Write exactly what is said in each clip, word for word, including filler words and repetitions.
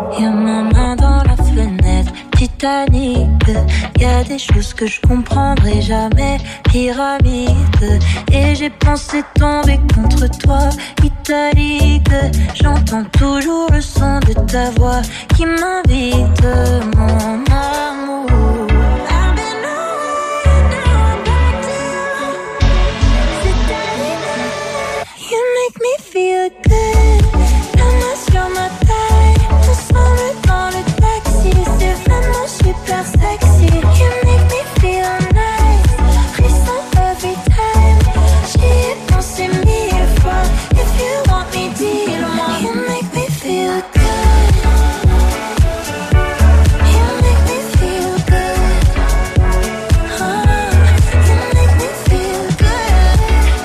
Y'a ma main dans la fenêtre, Titanic. Y'a des choses que je comprendrai jamais, pyramide. Et j'ai pensé tomber contre toi, italique. J'entends toujours le son de ta voix qui m'invite, mon amour. You make me feel good. La main sur ma taille, ensemble dans le taxi, c'est vraiment super sexy. You make me feel nice, frisson every time. J'y ai pensé mille fois. If you want me, dis-le-moi. You make me feel good. You make me feel good. Oh, you make me feel good.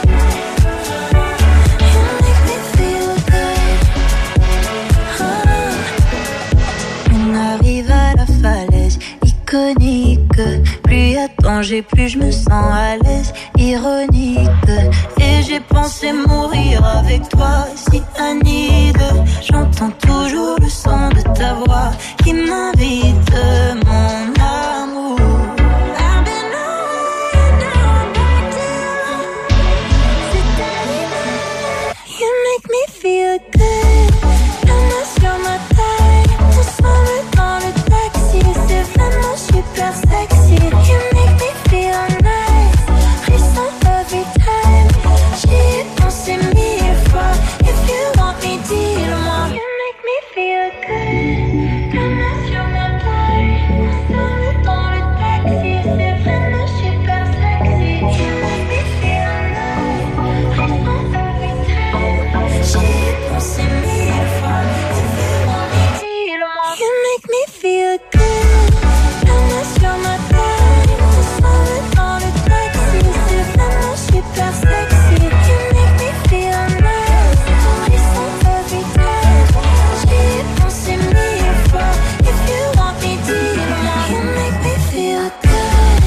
On arrive à la falaise iconique. Plus y a danger, plus je me sens à l'aise. Ironique. Et j'ai pensé mourir avec toi, si Anide. J'entends toujours le son de ta voix qui m'invite, mon amour. I've been away, now I'm back down. C'est Anide. You make me feel good. La main sur ma taille, ensemble dans le taxi, c'est vraiment super sexy. You make me feel nice, frisson every time. J'y ai pensé mille fois. If you want me, dis-le-moi. You make me feel good. La main sur ma taille, ensemble dans le taxi, c'est vraiment super sexy. You make me feel nice, frisson every time. J'y ai pensé mille fois. If you want me, dis-le-moi. You make me feel good. La main sur ma taille, ensemble dans le taxi, c'est vraiment super sexy. You make me feel nice, frisson every time. J'y ai pensé mille fois. If you want me, dis-le-moi. You make me feel good.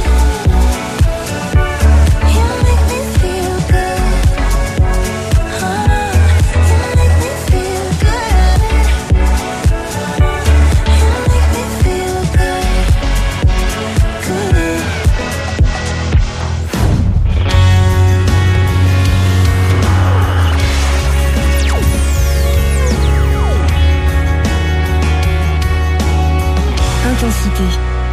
You make me feel good. Oh, you make me feel good. You make me feel good. Good. Intensité.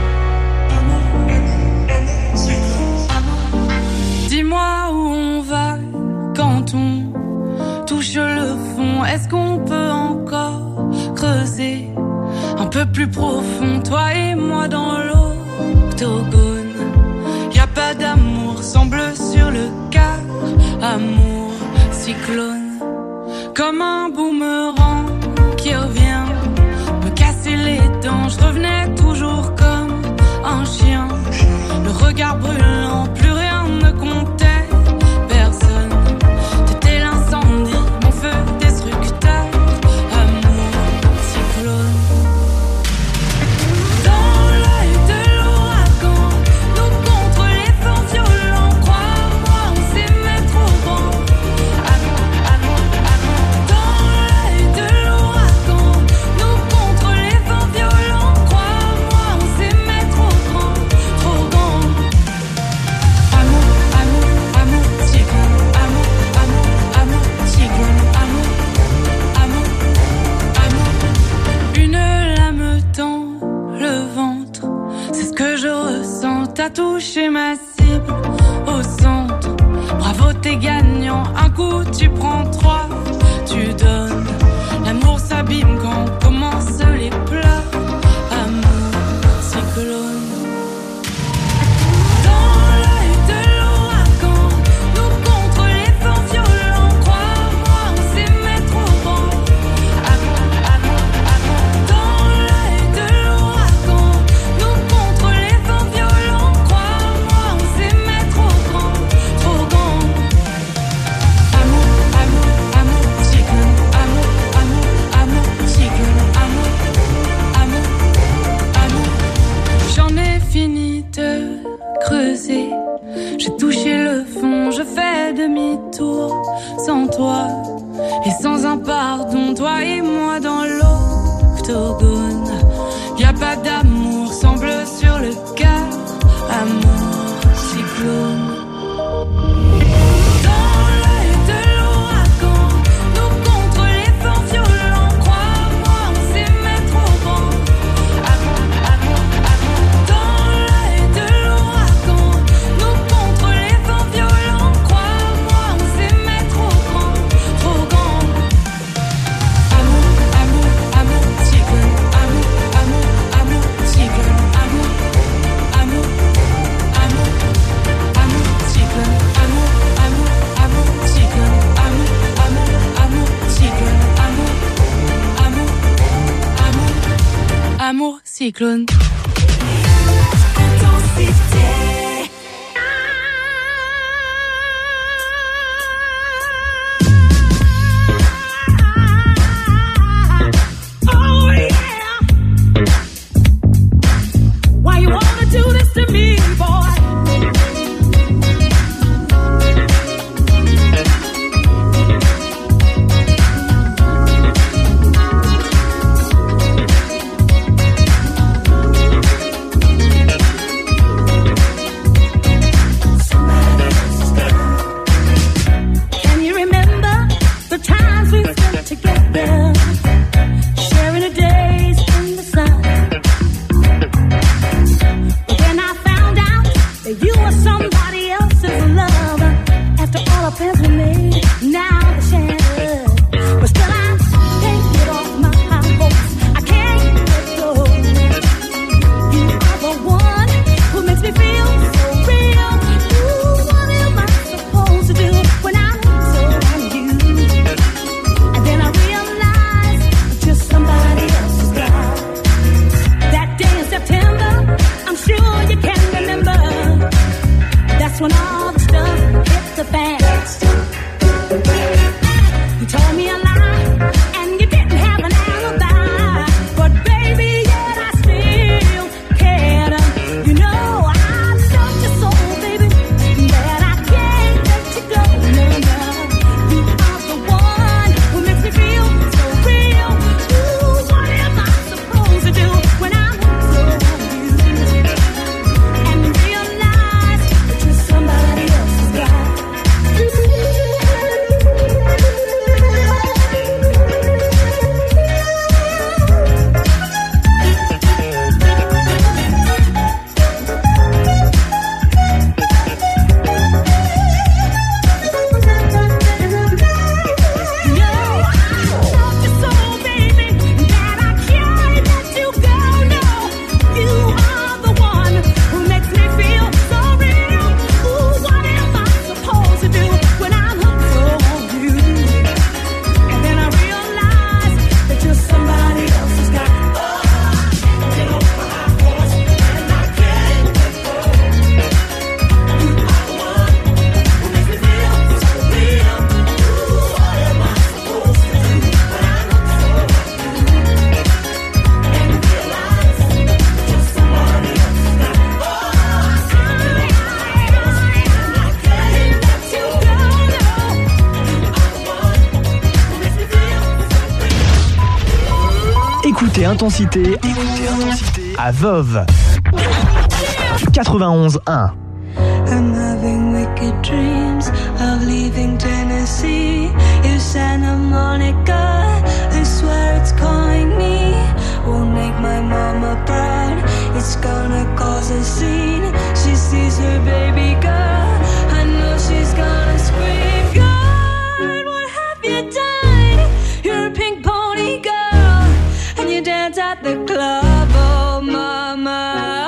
Dis-moi où on va quand on touche le fond. Est-ce qu'on peut encore creuser un peu plus profond, toi et moi dans l'octogone? Y a pas d'amour, semble sur le quart. Amour, cyclone, comme un boomerang qui revient me casser les dents. Je revenais toujours comme un chien, le regard brûlant, plus rien ne comptait, personne. T'étais l'incendie, mon feu destructeur. Amour, cyclone. Dans l'œil de l'ouragan, nous contre les vents violents. Crois-moi, on s'aimait trop grand. Amour, amour, amour. Dans l'œil de l'ouragan, nous contre les vents violents. Crois-moi, on s'aimait trop grand, trop grand. Amour, amour, amour, cyclone. Amour, amour, amour, cyclone. Amour, amour, amour. Une lame tend le ventre, c'est ce que je ressens. T'as touché ma cible au centre. Bravo, t'es gagnant. Un coup, tu prends trois, tu donnes. L'amour s'abîme quand commencent les pleurs. Amour, cyclone. Dans l'œil de l'ouragan, nous contre les vents violents. Crois-moi, on s'aimait trop grand. Amour, amour, amour. Dans l'œil de l'ouragan, nous contre les vents violents. Crois-moi, on s'aimait trop grand, trop grand. Amour, amour, amour, cyclone. Amour, amour, amour, cyclone. Amour, amour, amour. J'en ai fini de creuser. J'ai touché le fond, je fais demi-tour sans toi et sans un pardon, toi et moi dans l'octogone. Cyclone. Écoutez Intensité, écoutez Intensité à Veuve quatre-vingt-onze un. I'm having wicked dreams of leaving Tennessee. You Santa Monica, I swear it's calling me. Won't make my mama proud, it's gonna cause a scene. She sees her baby girl, I know she's gonna scream. God, what have you done? You're a pink pony girl, and you dance at the club, oh mama.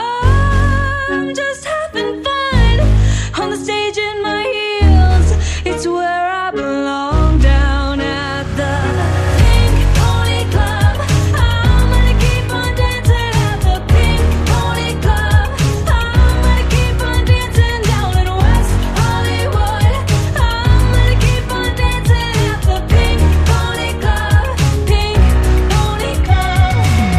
I'm just having fun on the stage in my heels. It's where I belong, down at the Pink Pony Club. I'm gonna keep on dancing at the Pink Pony Club. I'm gonna keep on dancing down in West Hollywood. I'm gonna keep on dancing at the Pink Pony Club. Pink Pony Club.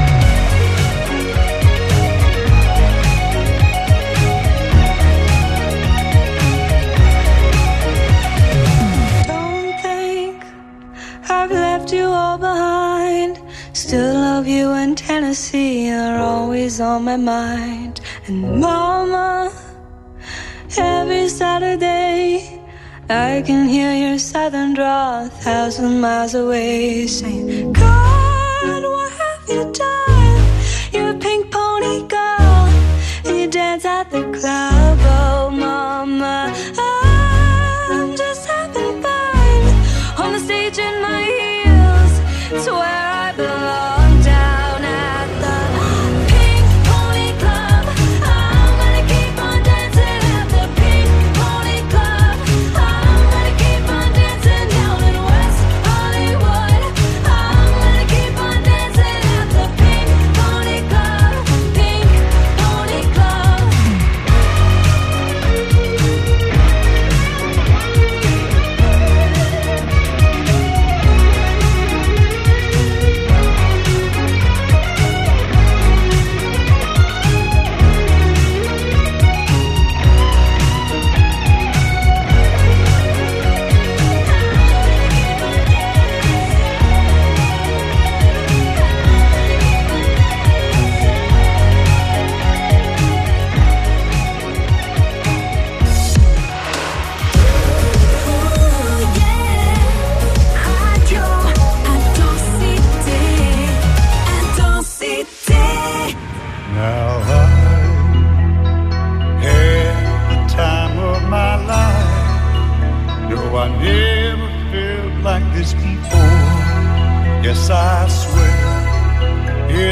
Don't think I've left you all behind. Still love you, and Tennessee are always on my mind. And mama, every Saturday I can hear your southern drawl a thousand miles away, saying, God, what have you done? You're a pink pony girl, and you dance at the club, oh mama. I'm just having fun on the stage in my heels. It's where I belong, down at the Pink Pony Club. I'm gonna keep on dancing at the Pink Pony Club. I'm gonna keep on dancing down in West Hollywood. I'm gonna keep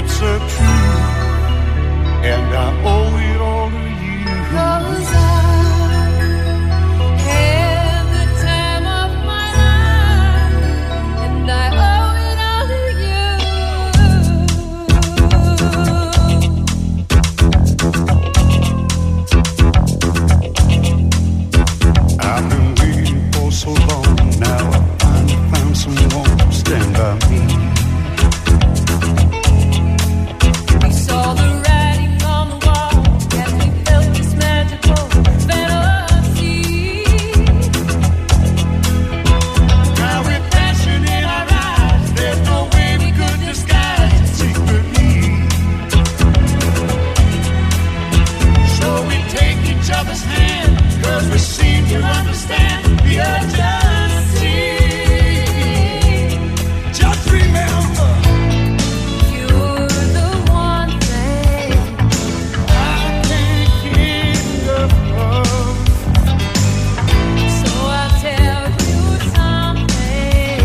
It's a truth, and I owe it all to you. 'Cause I had the time of my life, and I owe it all to you. I've been waiting for so long now. I finally found someone to stand by me. We saw the writing on the wall, and we felt this magical fantasy. Now with passion in our eyes, there's no way we could disguise it secretly. So we take each other's hand, 'cause we seem to understand the urgency. Just remember, You're the one thing I can't get enough of. So I'll tell you something.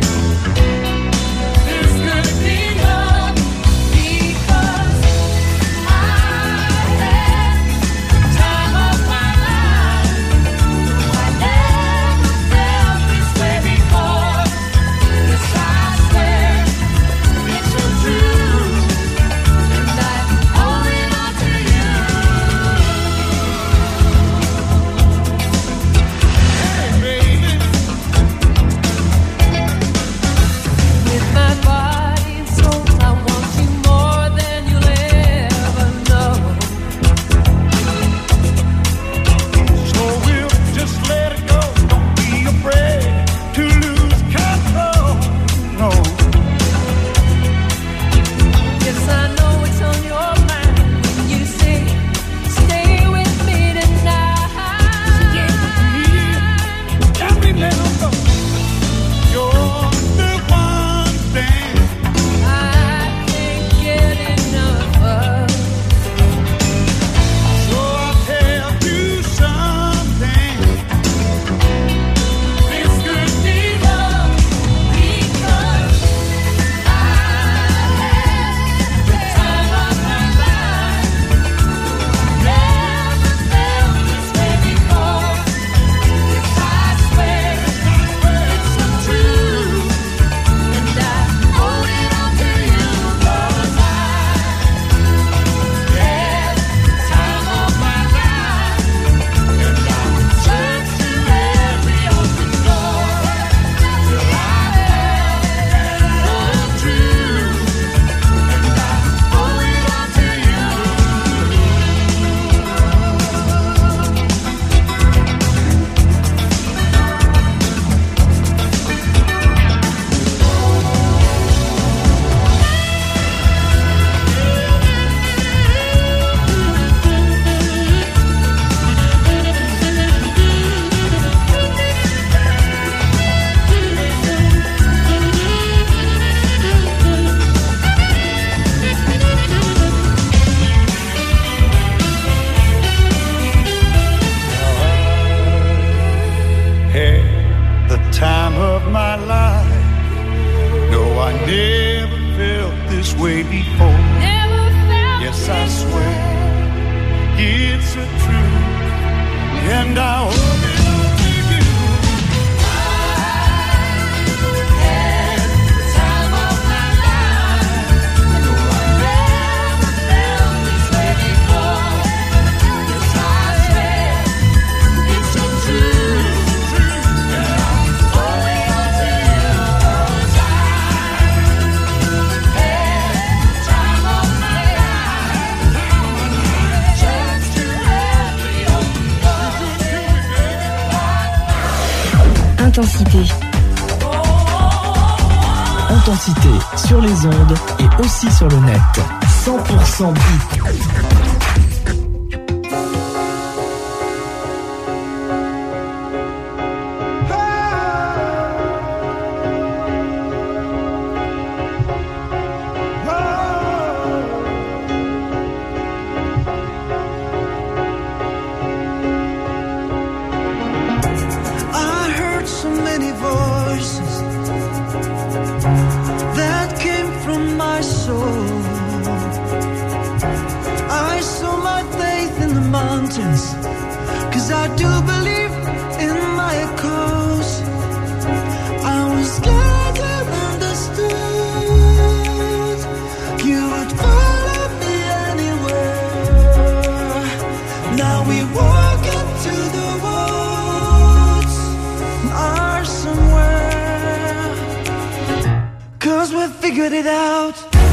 This could be love, Because I had the time of my life. I never felt this way before. Yes, I swear it's a truth. and I owe it all to you. Hey, baby. With my body and soul, I want you more than you'll ever know. So we'll just let it go. Don't be afraid to lose control. No. Yes, I know it's on your mind when you say, stay with me tonight. And remember, you're the one thing I can't get enough of. So I'll tell you something. This could be love, Because I had the time of my life. Never felt this way before. Yes, I swear it's the truth, and I owe it all to you. 'Cause I had the time of my life, and I searched through every open door till I had the truth, and I owe it all to you. had the time of my life. No, I never felt this way before. Never felt Yes, I this swear. way. It's a truth, and I owe it all to you. Had the time of my life. No, I never felt this way before. Yes, I swear it's a truth, and I owe it all to you. 'Cause I had the time of my life. Searched through every open door. Intensité. Intensité sur les ondes et aussi sur le net. cent pour cent beat. I heard so many voices that came from my soul. mountains, 'cause I do believe in my cause. I was glad I understood you would follow me anywhere. Now we walk into the woods, are somewhere, 'cause we figured it out.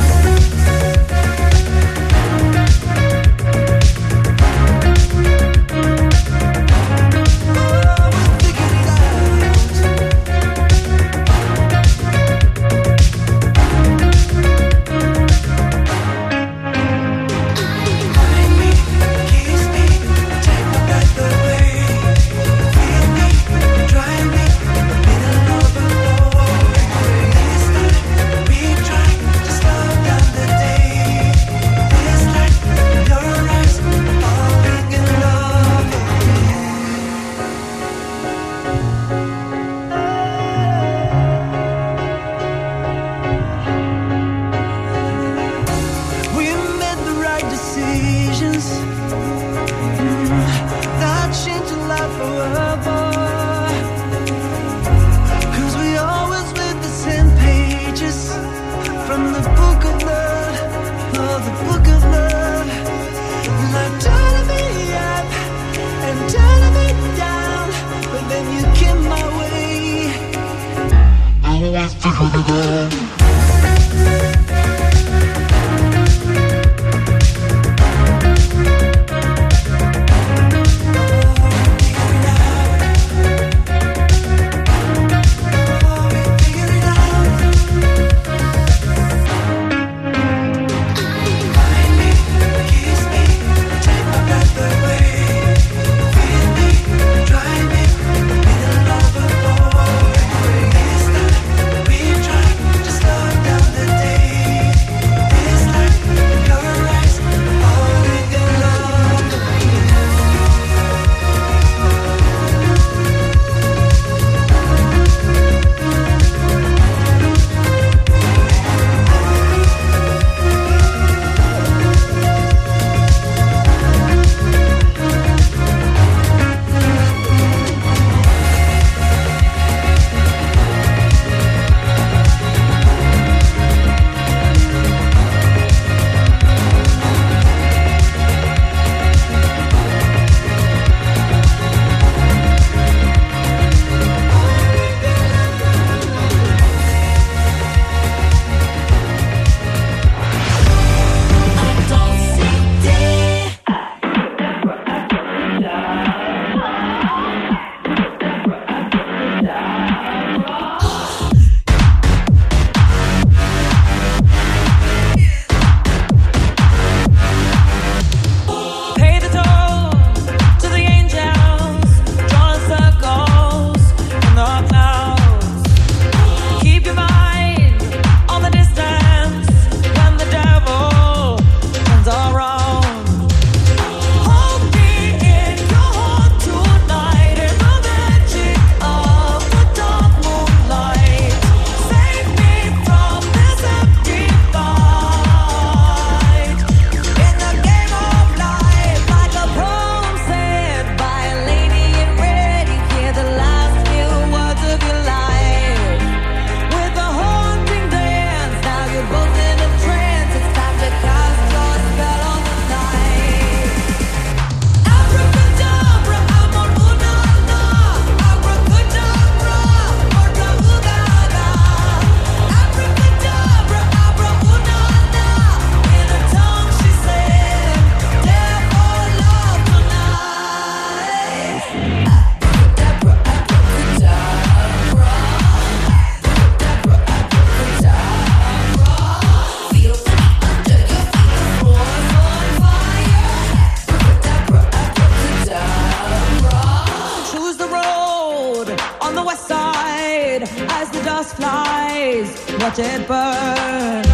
Watch it burn.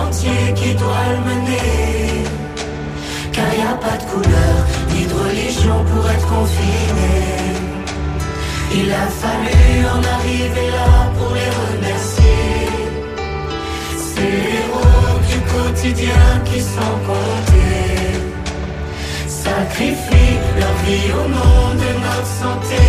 sentier qui doit le mener. Car y a pas de couleur, ni de religion pour être confiné. Il a fallu en arriver là pour les remercier. Ces héros du quotidien qui sans compter sacrifient leur vie au nom de notre santé.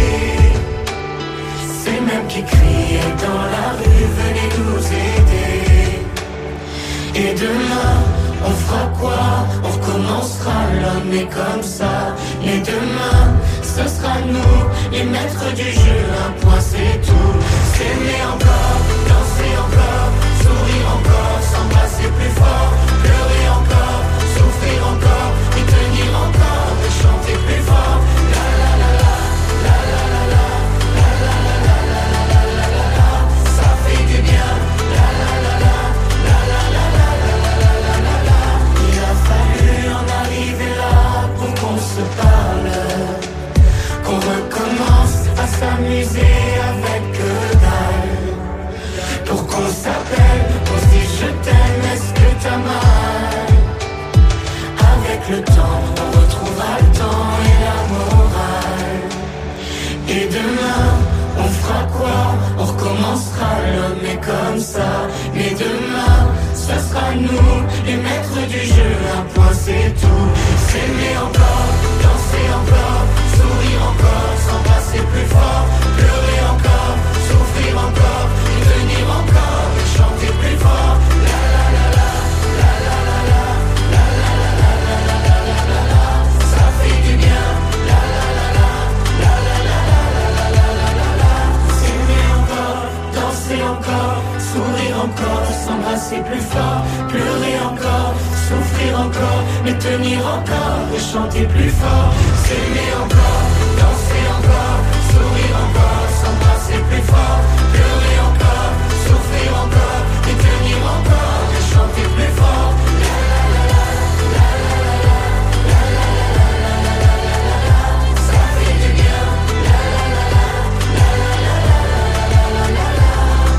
Ces mêmes qui criaient dans la rue, venez nous aider. Et demain, on fera quoi? On recommencera, l'homme est comme ça. Mais demain, ce sera nous, les maîtres du jeu. Un point c'est tout. S'aimer encore, danser encore, sourire encore, s'embrasser plus fort, pleurer encore, souffrir encore, et tenir encore, et chanter plus fort. La la la la, la la la la, la la la la la la la la la. Ça fait du bien. La la la la, la la la la la la la la la. Il a fallu en arriver là pour qu'on se parle, qu'on recommence à s'amuser avec que dalle. Pour qu'on s'appelle, qu'on se dise je t'aime, est-ce que t'as mal? Avec le temps, on retrouvera le temps et la morale. Et demain, on fera quoi? On recommencera, l'homme est comme ça. Mais demain, ça sera nous, les maîtres du jeu. Un point c'est tout. S'aimer encore, danser encore, sourire encore, s'embrasser plus fort, pleurer encore, souffrir encore, et tenir encore, et chanter plus fort. La la la la, la la la la, la la la la la la la la la la. Ça fait du bien. La la la la, la la la la la la la la la. S'aimer encore, danser encore, sourire encore, s'embrasser plus fort, pleurer encore, souffrir encore, mais tenir encore, et chanter plus fort. S'aimer encore, danser encore, sourire encore, s'embrasser plus fort, pleurer encore, souffrir encore, et tenir encore, et chanter plus fort. La la la la, la la la la, la la la la la la la la la la. Ça fait du bien. La la la la, la la la la la la la la la.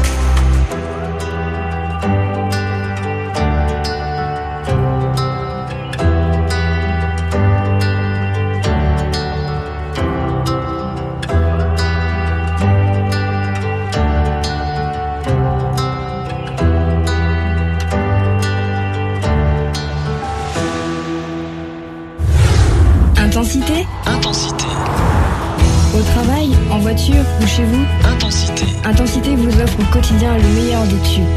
Intensité. Intensité. Au travail, en voiture ou chez vous, Intensité. Intensité vous offre au quotidien le meilleur des tubes.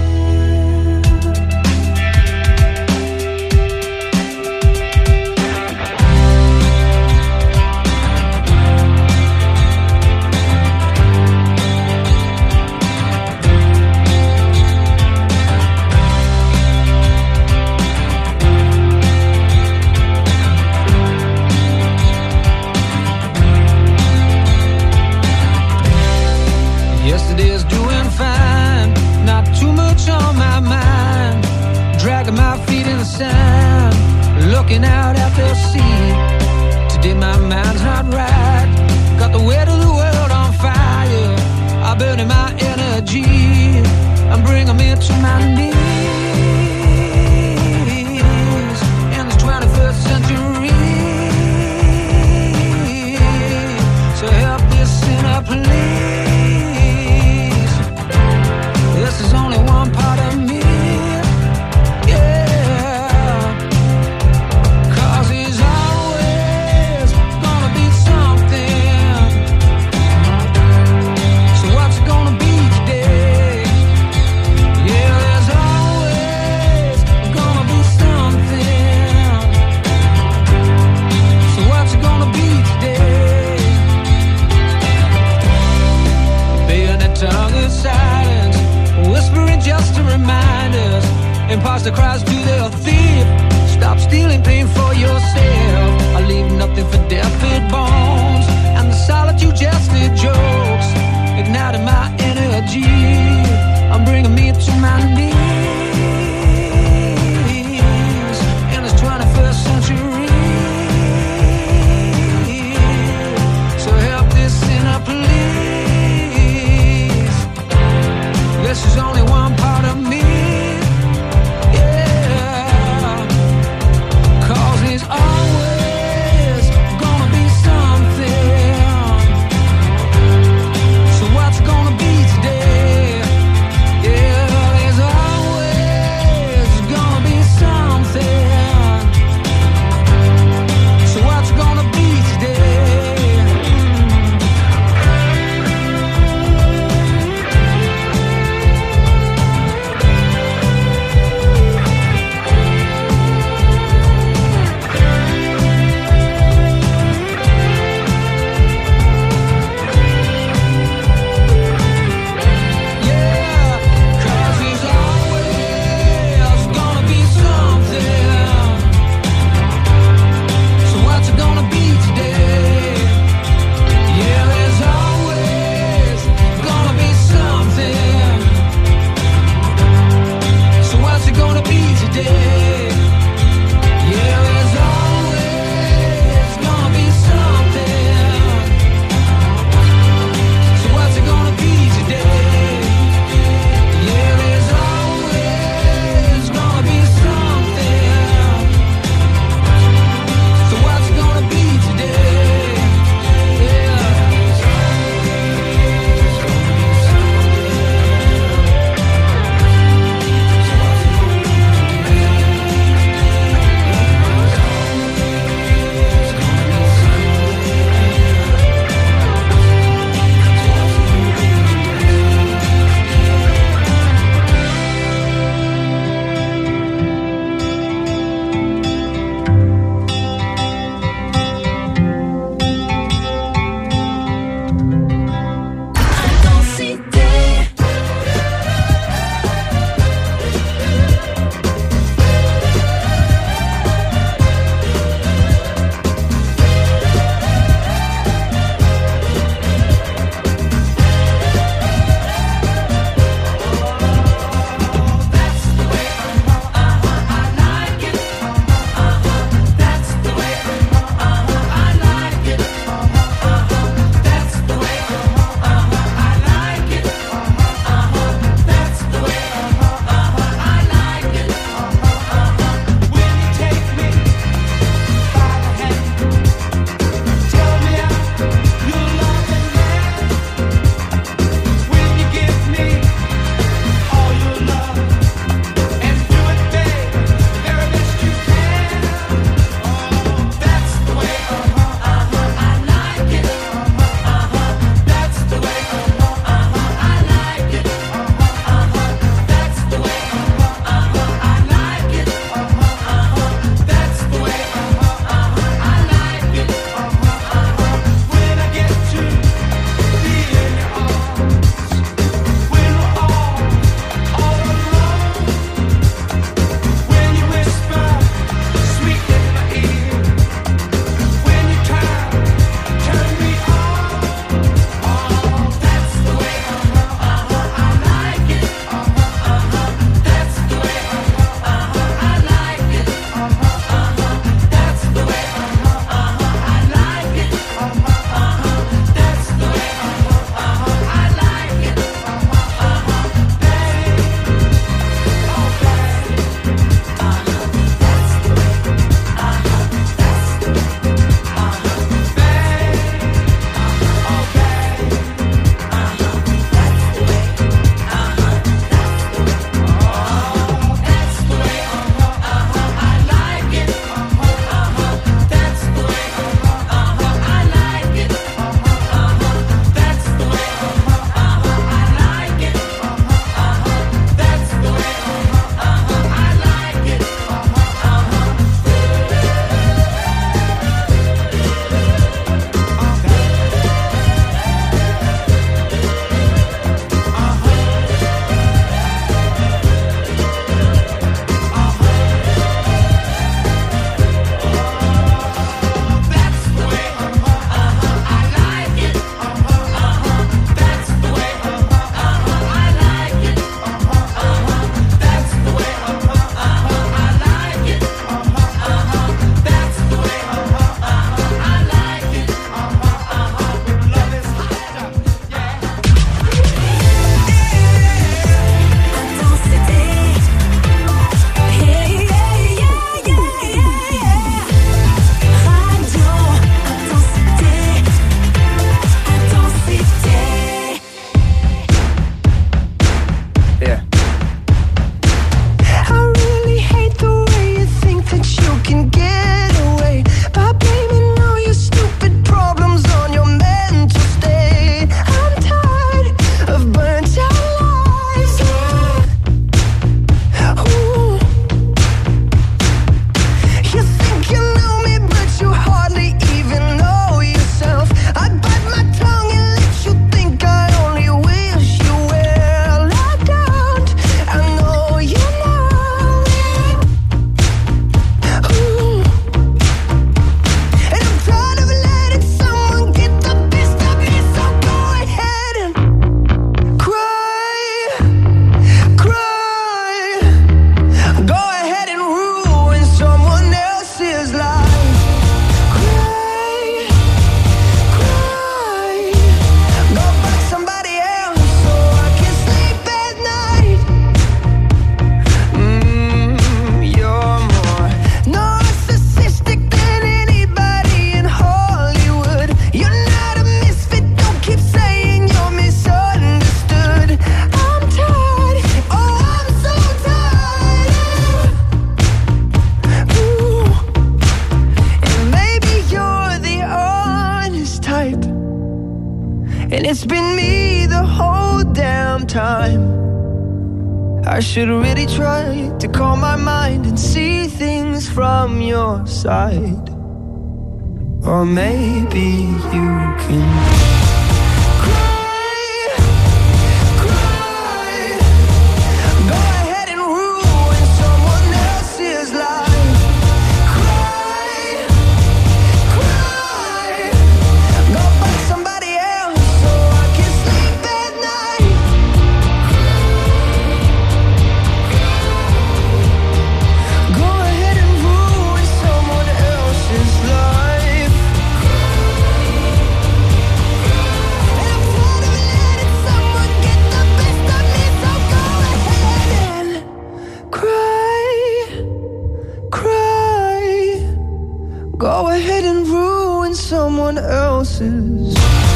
Yesterday's doing fine, not too much on my mind. Dragging my feet in the sand, looking out at the sea. Today my mind's not right, got the weight of the world on fire. I'm burning my energy, I'm bringing me to my knees. In this twenty-first century, so help this sinner please. This is only one part of me, yeah. Cause he's always gonna be something. So what's it gonna be today? Yeah, there's always gonna be something. So what's it gonna be today? Bayonet tongue is silence, whispering just to remind us. Imposter cries to the thief, stop stealing pain for yourself. I leave nothing for deafened bones, and the solitude just the jokes, igniting my energy, I'm bringing me to my knees. In this twenty-first century, so help this sinner please. This is only one part of me, yeah. And it's been me the whole damn time. I should really try to calm my mind and see things from your side. Or maybe you can go ahead and ruin someone else's.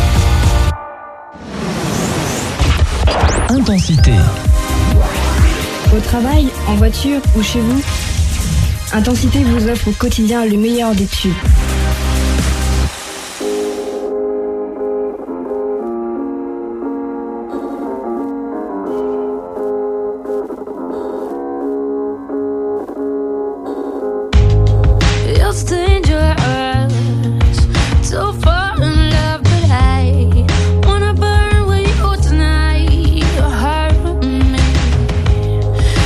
Intensité. Au travail, en voiture ou chez vous, Intensité vous offre au quotidien le meilleur des tubes. It's dangerous to fall in love, but I wanna burn with you tonight. You hurt me.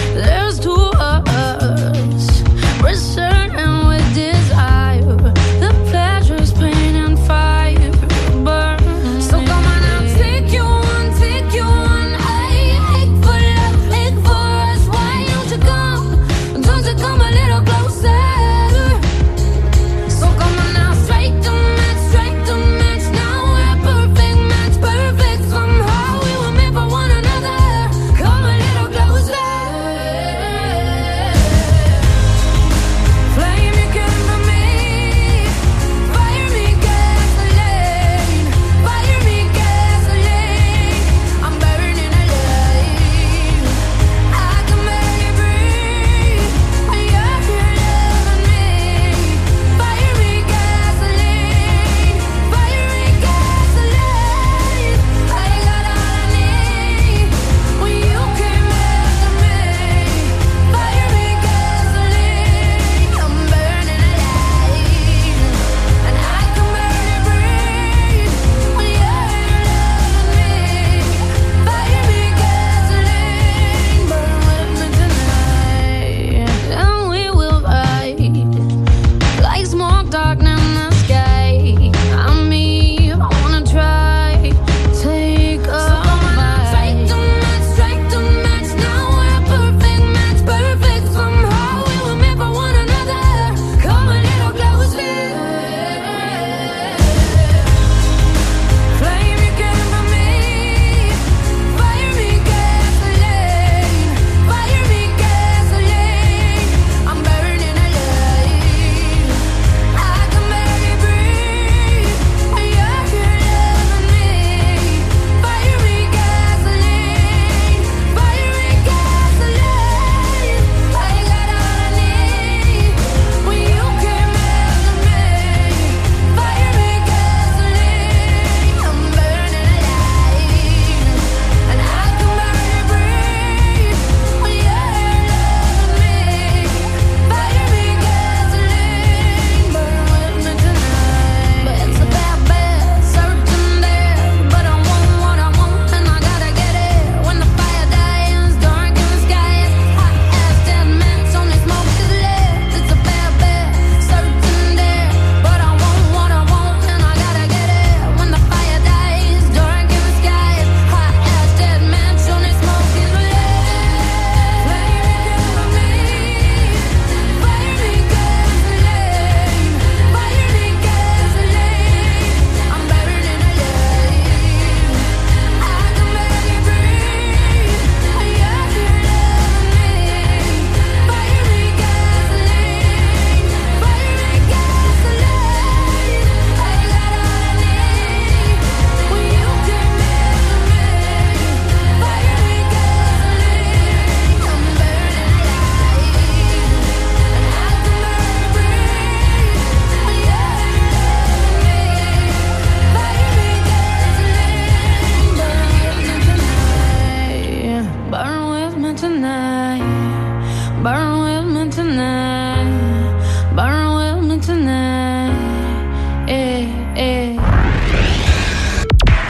There's two of us, returning with desire. The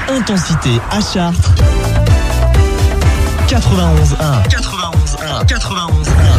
Intensité à Chartres. quatre-vingt-onze un. quatre-vingt-onze un. quatre-vingt-onze un.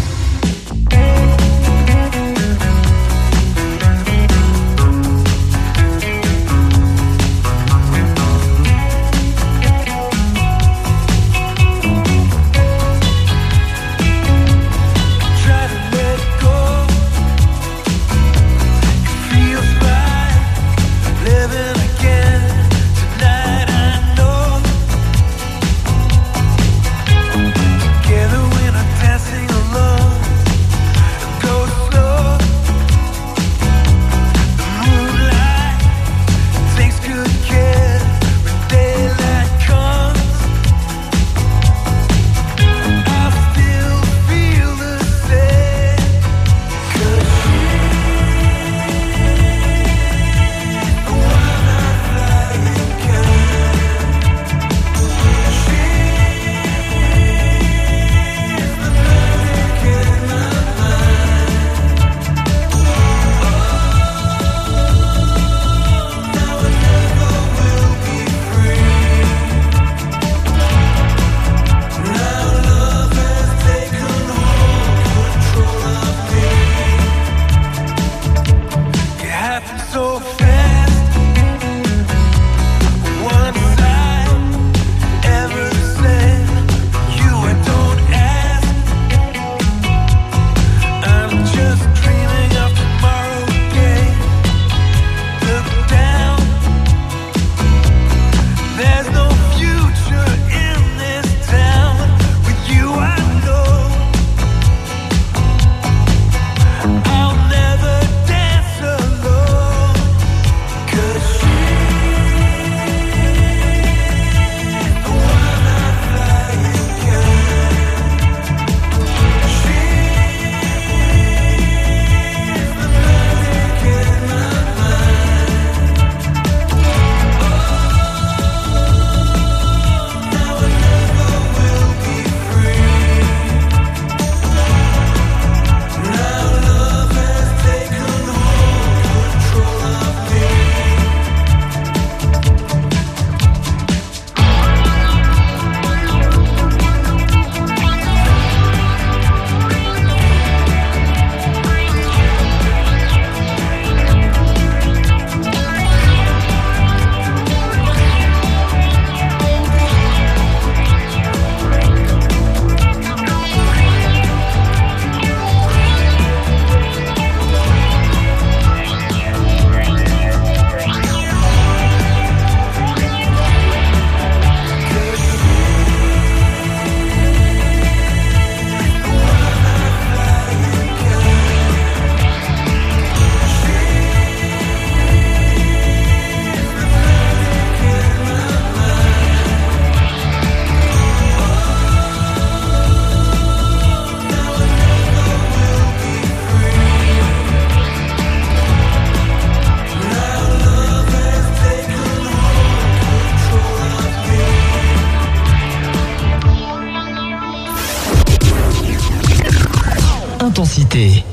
Intensité.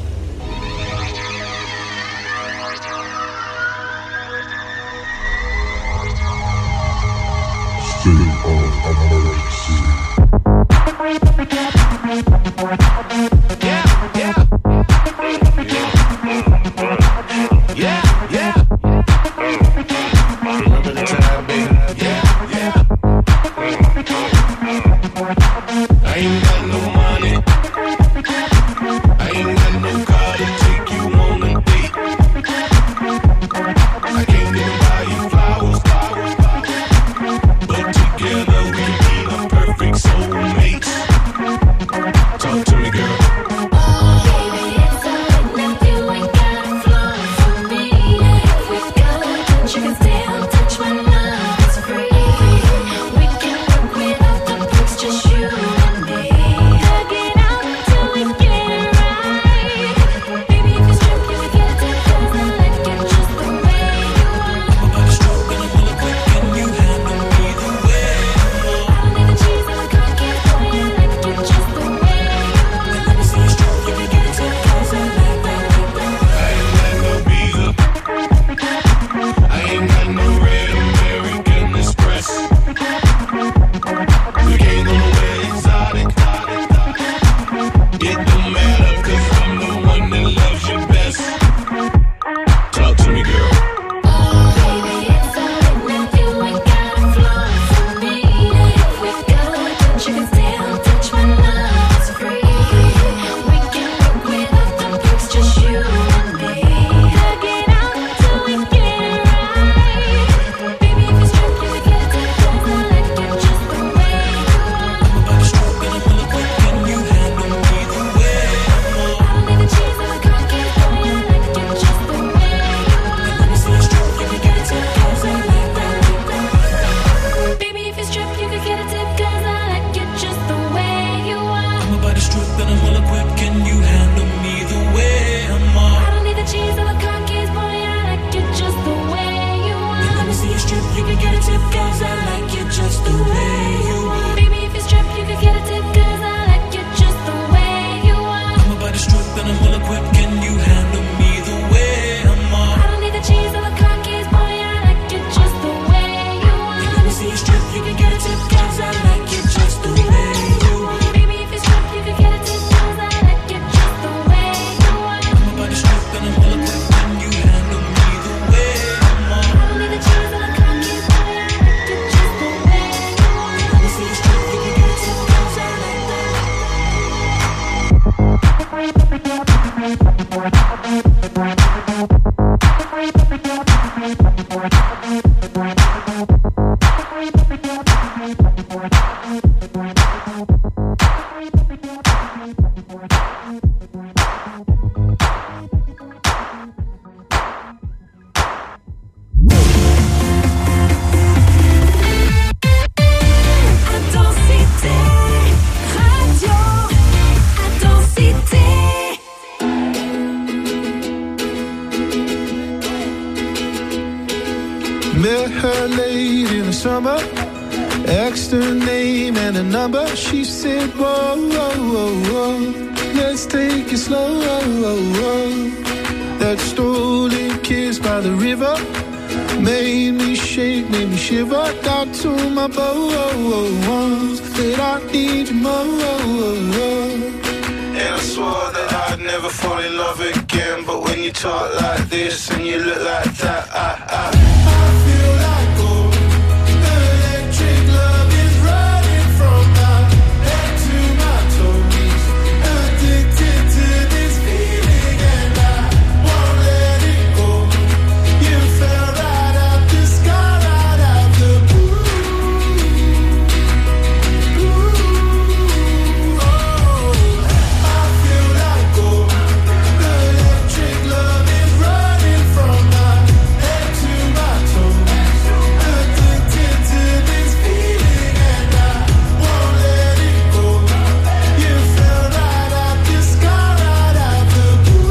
Together cause I like you just the way you are. Baby, if you're strapped, you can get a tip, cause I like you just the way you are. My body's stripped and I'm well equipped. Can you handle me the way I'm on? I don't need the cheese or the car keys, boy, I like you just the way you are. Let me see you strip, you can get a tip, cause I like you just the way you are. Baby, if you're strapped, you can get a tip, cause I like you just the way you are. My body's stripped and I'm well equipped. Can you handle me the way I'm on? I don't need the cheese or the car keys, boy, I like you just the way you are. Let me see you strip, you can get a tip, cause I like that. Intensité, radio, intensité. Met her late in the summer, asked her name and a number. She said, whoa, whoa, whoa, whoa, let's take it slow. Whoa, whoa. That stolen kiss by the river made me shake, made me shiver. Got to my bones, said I need you more. And I swore that I'd never fall in love again. But when you talk like this and you look like that, I, I, I feel like gold. Electric love is running from my head to my toes. Addicted to this feeling and I won't let it go. You fell right out the sky, right out the blue. Ooh, oh, I feel like gold. Electric love is running from my head to my toes. Addicted to this feeling and I won't let it go. You fell right out the sky, right out the blue.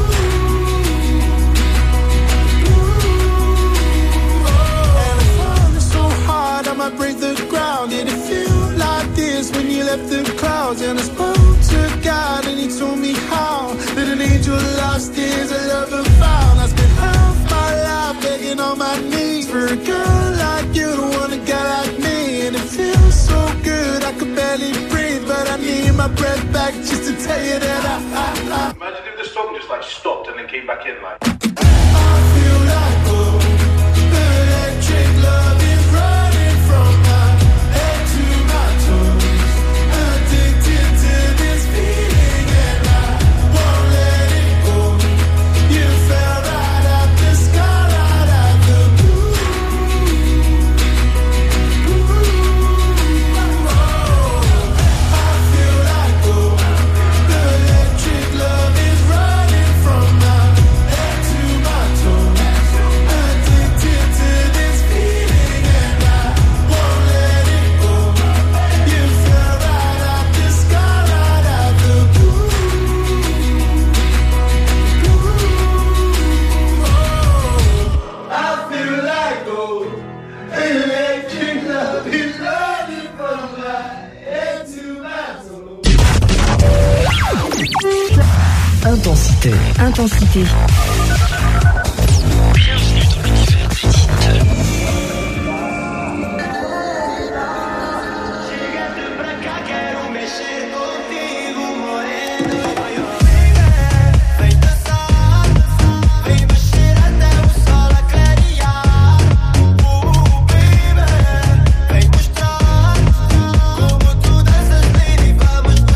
And I found it so hard I might break the ground. Did it feel like this when you left the clouds? And I spoke to God and he told me how that an angel lost is a lover found. I spent half my life begging on my knees for a girl like you to want a guy like me. And it feels so good I could barely breathe, but I need my breath back just to tell you that I, I, I Imagine if the song just like stopped and then came back in like. I feel like gold. Electric love is running from my head to my toes. Addicted to this feeling and I won't let it go. You fell right out the sky, right out the blue. Ooh, oh, I feel like gold. Electric love is running from my head to my toes. Addicted to this feeling and I won't let it go. You fell right out the sky, right out the blue. Ooh, oh, I feel like gold. Electric love is running from my head to my toes. Intensité. Intensité.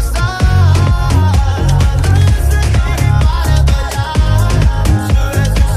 Vamos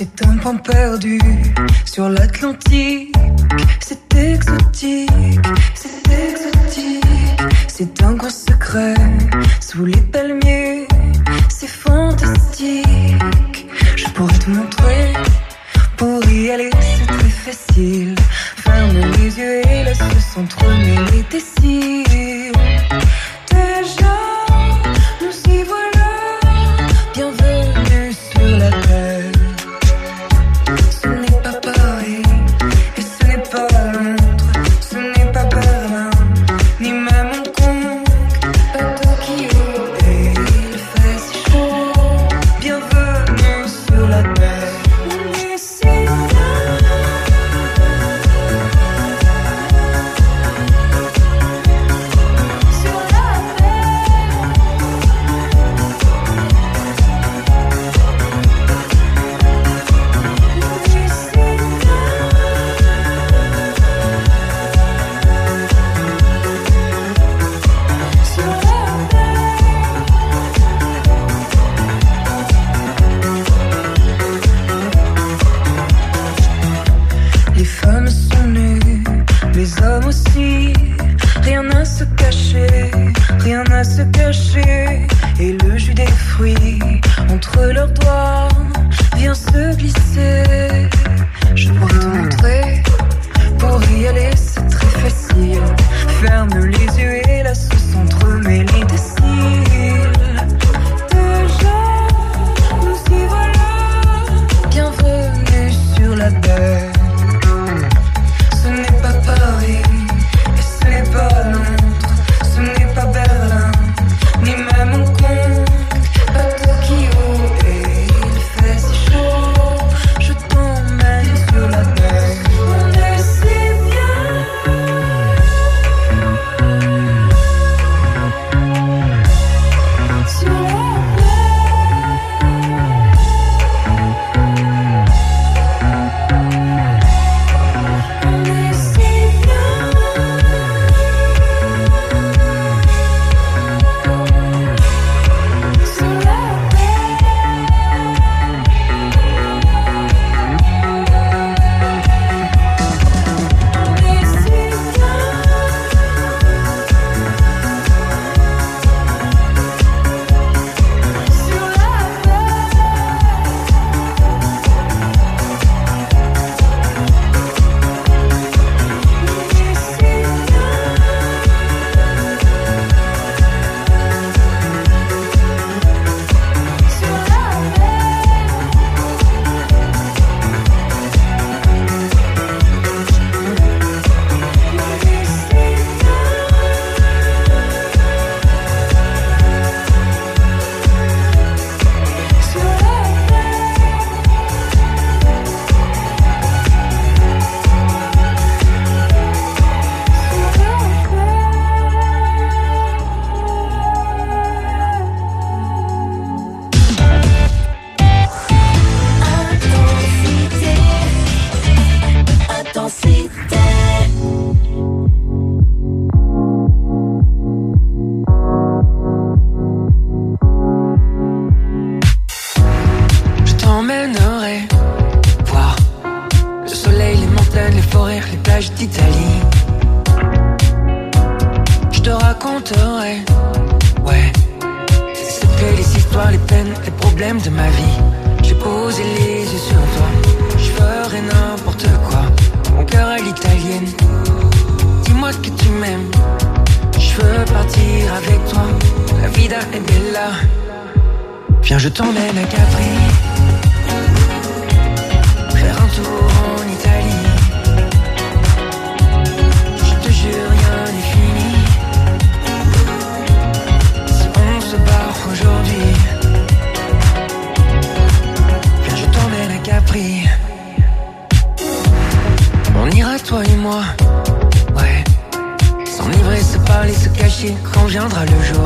C'est un point perdu sur l'Atlantique. C'est exotique, c'est exotique. C'est un grand secret sous les palmiers. C'est fantastique. Je pourrais te montrer. Pour y aller, c'est très facile. Ferme les yeux et laisse s'entremêler tes cils. Déjà, nous y voilà. Bienvenue sur la terre. Ce n'est pas Paris et ce n'est pas Londres. Ce n'est pas Berlin, ni même Hong Kong. Pas Tokyo et il fait si chaud. Bienvenue sur la terre. Rien à se cacher, rien à se cacher. Et le jus des fruits entre leurs doigts vient se glisser. Je pourrais te montrer. Pour y aller c'est très facile. Ferme les yeux et laisse s'entremêler des cils. Déjà, nous y voilà. Bienvenue sur la terre. Ce n'est pas Paris. Ce n'est pas Londres, ce n'est pas Berlin, ni même Hong Kong, pas Tokyo et il fait si chaud. Je t'emmène sur la mer. On est si bien. Sur la on est si bien. Viens, je t'emmène à Capri, faire un tour en Italie. Je te jure, rien n'est fini. Si on se barre aujourd'hui, viens, je t'emmène à Capri. On ira toi et moi, ouais, s'enivrer, se parler, se cacher quand viendra le jour.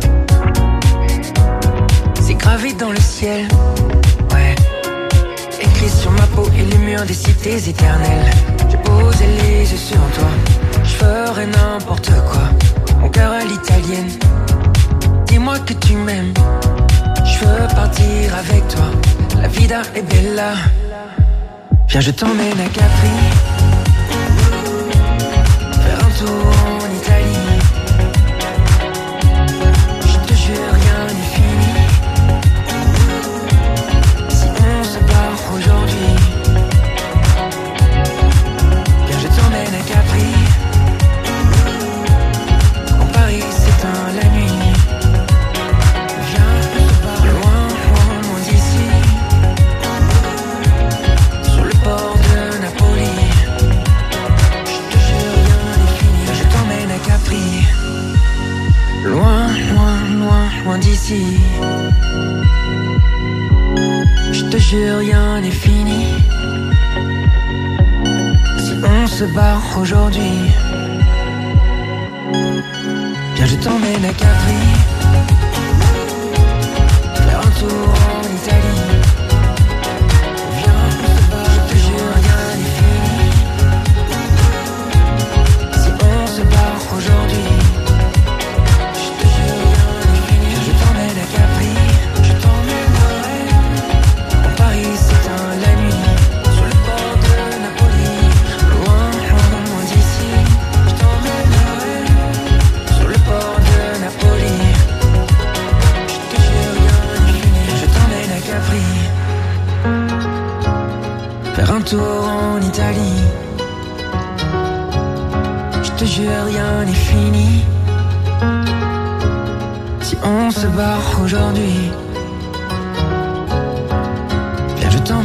Gravé dans le ciel, ouais, écrit sur ma peau et les murs des cités éternelles. J'ai posé les yeux sur toi, je ferai n'importe quoi. Mon cœur à l'italienne, dis-moi que tu m'aimes. Je veux partir avec toi, la vida est bella. Viens, je t'emmène à Capri, faire un tour en Italie. Je te jure, rien n'est fini. Si on se barre aujourd'hui, viens, je t'emmène à Capri. Quand Paris s'éteint la nuit, viens, on se barre loin, loin, loin d'ici. Sur le port de Napoli, je te jure, rien n'est fini. Je t'emmène à Capri, loin, loin, loin, loin d'ici. Je te jure, rien n'est fini. Si on se barre aujourd'hui, viens, je t'emmène à Capri, faire un tour en Italie. Viens, on se barre, je te jure, rien n'est fini. Si on se barre aujourd'hui, je te jure, rien n'est fini. Je t'emmène à Capri, je t'emmènerai. Quand Paris s'éteint la nuit, sur le port de Napoli, loin, loin, loin d'ici. Je t'emmènerai sur le port de Napoli. Je te jure, rien n'est fini. Je t'emmène à Capri, faire un tour en Italie. Je te jure, rien n'est fini. Si on se barre aujourd'hui,